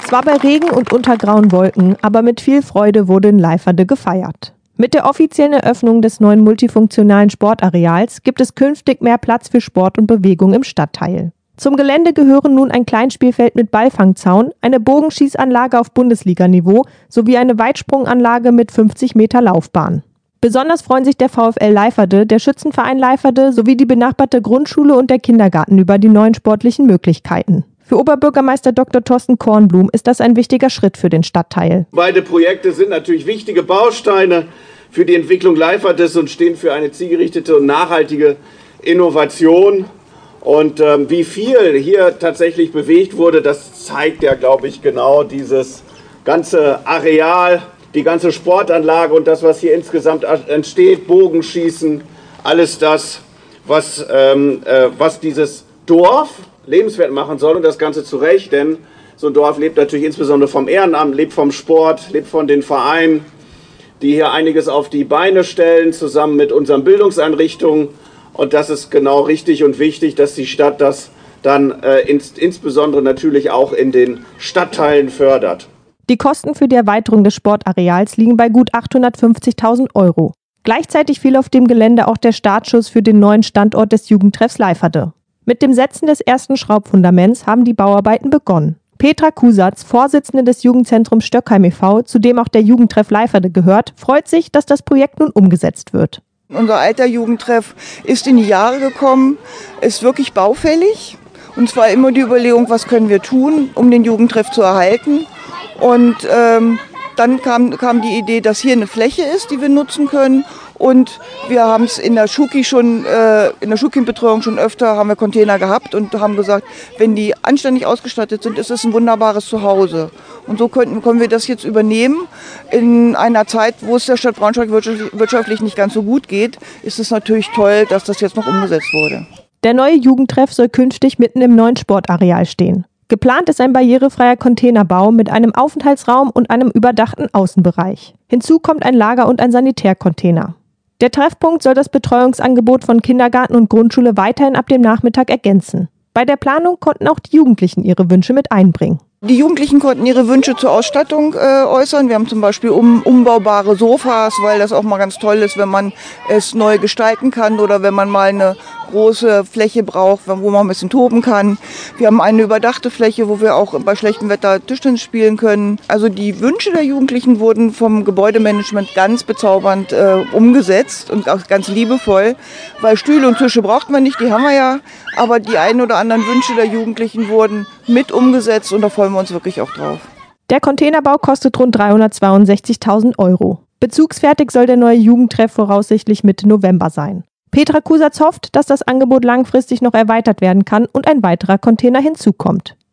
Zwar bei Regen und unter grauen Wolken, aber mit viel Freude wurde in Leiferde gefeiert. Mit der offiziellen Eröffnung des neuen multifunktionalen Sportareals gibt es künftig mehr Platz für Sport und Bewegung im Stadtteil. Zum Gelände gehören nun ein Kleinspielfeld mit Ballfangzaun, eine Bogenschießanlage auf Bundesliganiveau sowie eine Weitsprunganlage mit 50 Meter Laufbahn. Besonders freuen sich der VfL Leiferde, der Schützenverein Leiferde sowie die benachbarte Grundschule und der Kindergarten über die neuen sportlichen Möglichkeiten. Für Oberbürgermeister Dr. Thorsten Kornblum ist das ein wichtiger Schritt für den Stadtteil. Beide Projekte sind natürlich wichtige Bausteine für die Entwicklung Leiferdes und stehen für eine zielgerichtete und nachhaltige Innovation. Und wie viel hier tatsächlich bewegt wurde, das zeigt ja, glaube ich, genau dieses ganze Areal, die ganze Sportanlage und das, was hier insgesamt entsteht, Bogenschießen, alles das, was dieses Dorf lebenswert machen soll und das Ganze zu Recht, denn so ein Dorf lebt natürlich insbesondere vom Ehrenamt, lebt vom Sport, lebt von den Vereinen, die hier einiges auf die Beine stellen, zusammen mit unseren Bildungseinrichtungen. Und das ist genau richtig und wichtig, dass die Stadt das dann insbesondere natürlich auch in den Stadtteilen fördert. Die Kosten für die Erweiterung des Sportareals liegen bei gut 850.000 €. Gleichzeitig fiel auf dem Gelände auch der Startschuss für den neuen Standort des Jugendtreffs Leiferde. Mit dem Setzen des ersten Schraubfundaments haben die Bauarbeiten begonnen. Petra Kusatz, Vorsitzende des Jugendzentrums Stöckheim e.V., zu dem auch der Jugendtreff Leiferde gehört, freut sich, dass das Projekt nun umgesetzt wird. Unser alter Jugendtreff ist in die Jahre gekommen, ist wirklich baufällig. Und zwar immer die Überlegung, was können wir tun, um den Jugendtreff zu erhalten. Und dann kam die Idee, dass hier eine Fläche ist, die wir nutzen können. Und wir haben es in der Schulkindbetreuung schon öfter, haben wir Container gehabt und haben gesagt, wenn die anständig ausgestattet sind, ist es ein wunderbares Zuhause. Und so können wir das jetzt übernehmen. In einer Zeit, wo es der Stadt Braunschweig wirtschaftlich nicht ganz so gut geht, ist es natürlich toll, dass das jetzt noch umgesetzt wurde. Der neue Jugendtreff soll künftig mitten im neuen Sportareal stehen. Geplant ist ein barrierefreier Containerbau mit einem Aufenthaltsraum und einem überdachten Außenbereich. Hinzu kommt ein Lager- und ein Sanitärcontainer. Der Treffpunkt soll das Betreuungsangebot von Kindergarten und Grundschule weiterhin ab dem Nachmittag ergänzen. Bei der Planung konnten auch die Jugendlichen ihre Wünsche mit einbringen. Die Jugendlichen konnten ihre Wünsche zur Ausstattung äußern. Wir haben zum Beispiel umbaubare Sofas, weil das auch mal ganz toll ist, wenn man es neu gestalten kann oder wenn man mal eine große Fläche braucht, wo man ein bisschen toben kann. Wir haben eine überdachte Fläche, wo wir auch bei schlechtem Wetter Tischtennis spielen können. Also die Wünsche der Jugendlichen wurden vom Gebäudemanagement ganz bezaubernd umgesetzt und auch ganz liebevoll, weil Stühle und Tische braucht man nicht, die haben wir ja, aber die ein oder anderen Wünsche der Jugendlichen wurden mit umgesetzt und da freuen wir uns wirklich auch drauf. Der Containerbau kostet rund 362.000 €. Bezugsfertig soll der neue Jugendtreff voraussichtlich Mitte November sein. Petra Kusatz hofft, dass das Angebot langfristig noch erweitert werden kann und ein weiterer Container hinzukommt.